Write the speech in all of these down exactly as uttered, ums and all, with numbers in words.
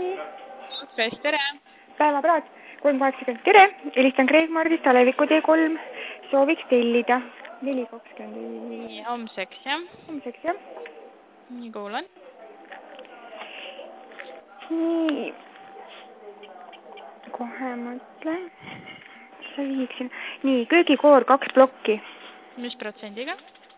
Pes, tere! Päevapraad, kolm kaheksakümmend, tere! Helistan Kreekmardist, Aleviku tee kolm, sooviks tellida neli kakskümmend. Nii, homseks, jah? Homseks, jah. Nii, kuulan. Nii. Kohe mõtlen. Sa viiksin. Nii, köögikoor kaks plokki. Mis protsendiga?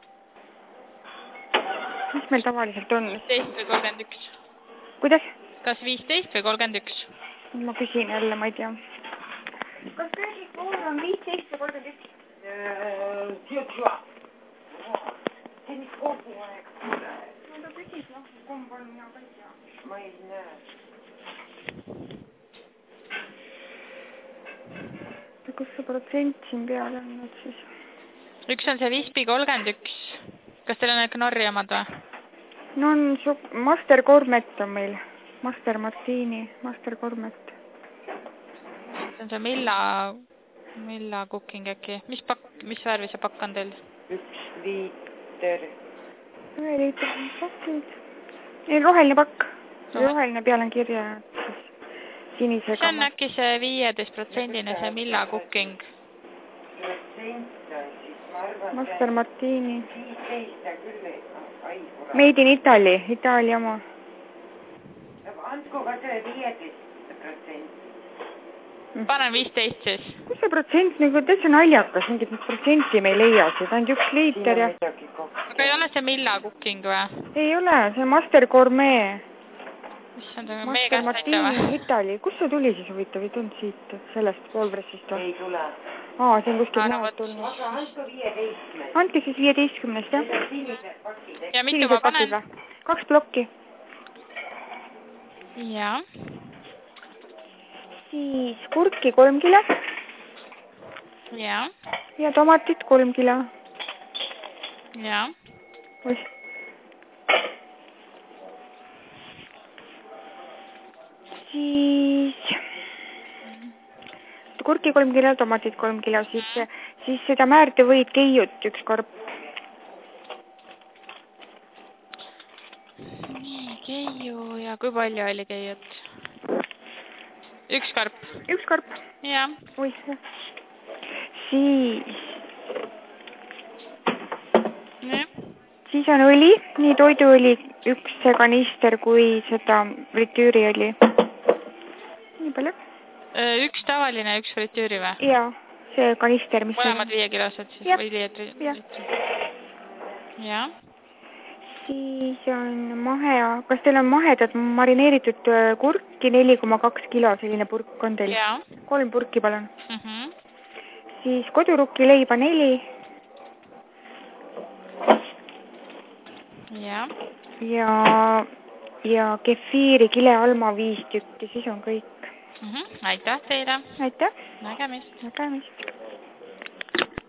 Mis meil tavaliselt on? viisteist või kolmkümmend üks? Kuidas? Kas viisteist või kolmkümmend üks? Ma küsin jälle, ma ei tea. Kas köögikoor on viisteist või kolmkümmend üks? Tjotšua. See mis kogu aeg tule. No ta küsis, noh, kumb on ja kõik ja. Ma ei näe. Kus see protsent siin peal on nüüd siis? Üks on see Vispi kolmkümmend üks. Kas teil on need Knorri omad või? No on su... Master Gourmet on meil. Master Martini, Master Gourmet. See on see Milla... Milla cooking äkki. Mis pakk, mis värvi see pakk on teil? Üks liiter. Ühe liiter on pakid. Ei, roheline pakk. Roheline peal on kirja. Sinisega. See on äkki see viieteist protsendine, see Milla cooking. Master Martini. Made in Italy, Itaalia oma. Andku ka see viieteist protsenti. Panen viisteist siis. Kus see protsent nagu täitsa naljakas, mingit protsenti me ei leia, see on üks liiter ja... Aga ei ole see Milla cooking või? Ei ole, see Master Gourmet. Mis on see meie Master käest Martini näita või? Itali. Kus see tuli siis huvitav? Ei tulnud siit sellest poolpressist või? Ei tule. Aa, see on kuskil Aa, no maad võt. tulnud. Aga andku viieteistkümnest. Andke siis viieteistkümnest, jah? Sinised pakid. Ja mitu ma panen? Kaks plokki. Ja. Siis kurki kolm kilo. Ja. Ja tomatit kolm kilo. Ja. Ois. Siis kurki kolm kilo, tomatit kolm kilo, siis, siis seda määrde võid keiut üks karp. Nii, keiu ja kui palju oli keiut? Üks karp. Üks karp. Ja. Oih, siis. Ja. Siis on õli, nii toiduõli, üks see kanister kui seda fritüüriõli. Nii palju. Üks tavaline, üks fritüüri või? Jaa, see kanister, mis mõlemad on... viiekilosed siis ja. Või liitri? Ja. Ja. Siis on mahe, kas teil on mahedat marineeritud kurki neli koma kaks kilo, selline purk on teil? Ja. Kolm purki, palun. Mm -hmm. Siis kodurukki leiba neli. Ja. Ja, ja kefiiri kilealma viis tükki, siis on kõik. Mm -hmm. Aitäh teile. Aitäh. Nägemist. Nägemist.